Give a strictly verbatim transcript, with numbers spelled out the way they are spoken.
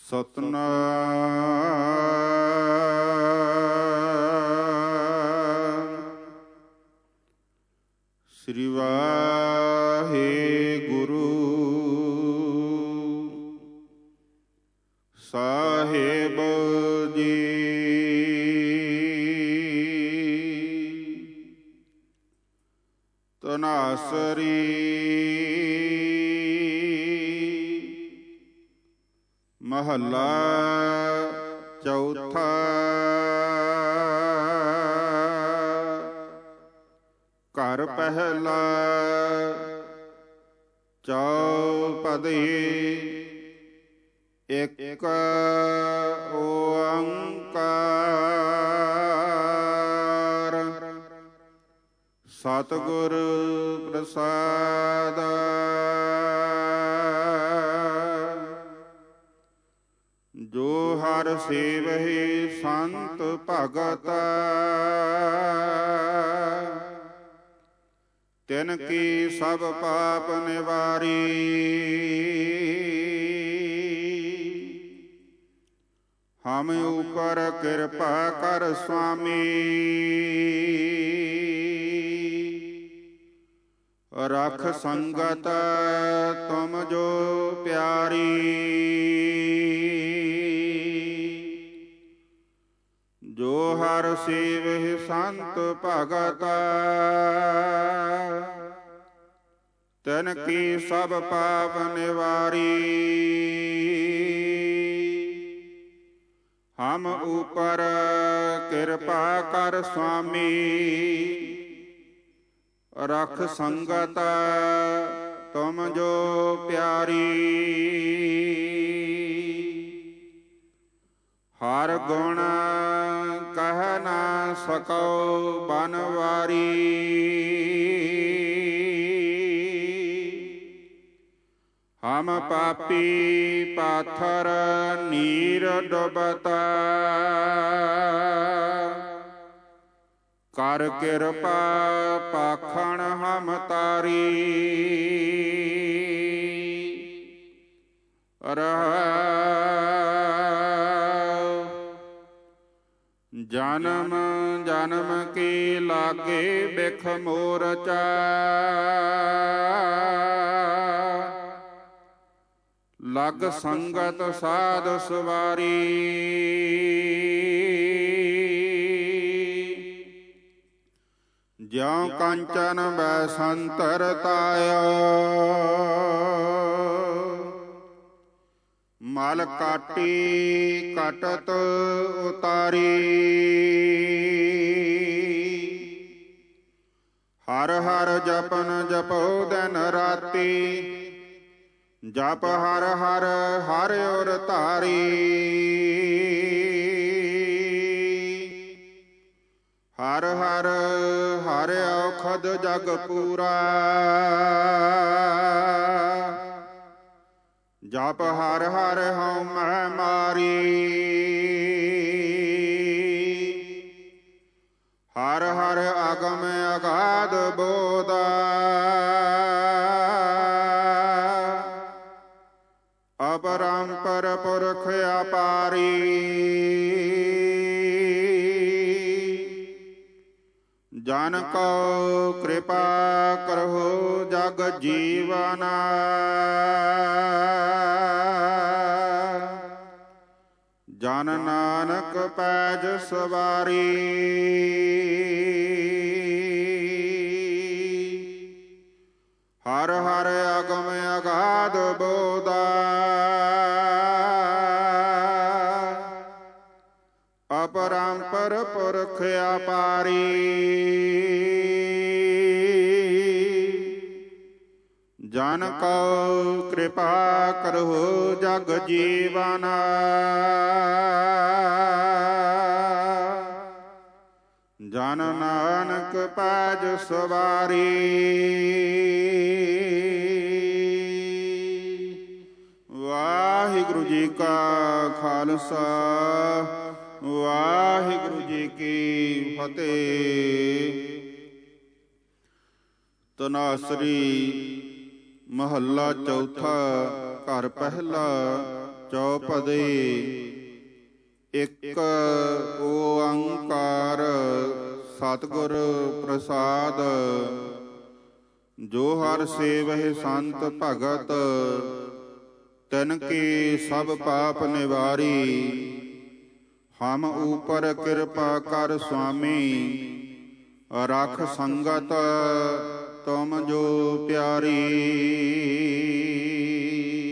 ਸਤਿਨਾਮ ਸ੍ਰੀ ਵਾਹਿਗੁਰੂ ਸਾਹਿਬ ਜੀ। ਤਨਾਸਰੀ ਮਹੱਲਾ ਚੌਥਾ। ਘਰ ਪਹਿਲਾ ਚੌਪਦੀ। ਇੱਕ ਓੰਕਾਰ ਸਤਿਗੁਰ ਪ੍ਰਸਾਦਿ। ਜੋ ਹਰਿ ਸੇਵਹਿ ਸੰਤ ਭਗਤ ਤਿਨ ਕੀ ਸਭ ਪਾਪ ਨਿਵਾਰੀ। ਹਮ ਉਪਰ ਕਿਰਪਾ ਕਰ ਸੁਆਮੀ ਰਖ ਸੰਗਤ ਤੁਮ ਜੋ ਪਿਆਰੀ। ਜੋ ਹਰਿ ਸੇਵਹਿ ਸੰਤ ਭਗਤ ਤਿਨ ਕੀ ਸਭ ਪਾਪ ਨਿਵਾਰੀ। ਹਮ ਉਪਰ ਕਿਰਪਾ ਕਰ ਸੁਆਮੀ ਰਖ ਸੰਗਤ ਤੁਮ ਜੋ ਪਿਆਰੀ। ਹਰ ਗੁਣ ਕਹਿ ਨਾ ਸਕੋ ਬਨਵਾਰੀ। ਹਮ ਪਾਪੀ ਪਾਥਰ ਨੀਰ ਡੁਬਤਾ ਕਰ ਕਿਰਪਾ ਪਾਖਣ ਹਮ ਤਾਰੀ। ਰਹਾਉ ਜਨਮ ਜਨਮ ਕੀ ਲਾਗੇ ਬਿਖ ਮੋਰਚਾ ਲਗ ਸੰਗਤ ਸਾਧ ਸਵਾਰੀ। ਜਿਉ ਕੰਚਨ ਬੈਸੰਤਰ ਤਾਇਆ ਮਲ ਕਾਟੀ ਕਟਤ ਉਤਾਰੀ। ਹਰ ਹਰ ਜਪਨ ਜਪੋ ਦਿਨ ਰਾਤੀ ਜਪ ਹਰ ਹਰ ਹਰਿ ਔਰ ਧਾਰੀ। ਹਰ ਹਰ ਹਰਿ ਔਖਦ ਜਗ ਪੂਰਾ ਜਪ ਹਰ ਹਰ ਹਉਮੈ ਮਾਰੀ। ਹਰ ਹਰ ਅਗਮ ਅਗਾਧ ਬੋਧਾ ਅਪਰੰਪਰ ਪੁਰਖ ਅਪਾਰੀ। ਜਨ ਕੋ ਕਿਰਪਾ ਕਰਹੁ ਜਗ ਜੀਵਨਾ ਜਨ ਨਾਨਕ ਪੈਜ ਸਵਾਰੀ। ਹਰ ਹਰ ਅਗਮ ਅਗਾਧ ਬੋਧਾ ਅਪਰੰਪਰ ਪੁਰਖ ਅਪਾਰੀ। ਜਨ ਕੋ ਕਿਰਪਾ ਕਰਹੁ ਜਗ ਜੀਵਨਾ ਜਨ ਨਾਨਕ ਪੈਜ ਸਵਾਰੀ। ਵਾਹਿਗੁਰੂ ਜੀ ਕਾ ਖਾਲਸਾ ਵਾਹਿਗੁਰੂ ਜੀ ਕੀ ਫਤਿਹ। ਤਨਾਸਰੀ ਮਹੱਲਾ ਚੌਥਾ। ਘਰ ਪਹਿਲਾ ਚੌਪਦੇ। ਇੱਕ ਓੰਕਾਰ ਸਤਿਗੁਰ ਪ੍ਰਸਾਦ। ਜੋ ਹਰ ਸੇਵਹਿ ਸੰਤ ਭਗਤ, ਤਿਨ ਕੀ ਸਭ ਪਾਪ ਨਿਵਾਰੀ। ਹਮ ਊਪਰ ਕਿਰਪਾ ਕਰ ਸੁਆਮੀ, ਰਖ ਸੰਗਤ ਤੁਮ ਜੋ ਪਿਆਰੀ।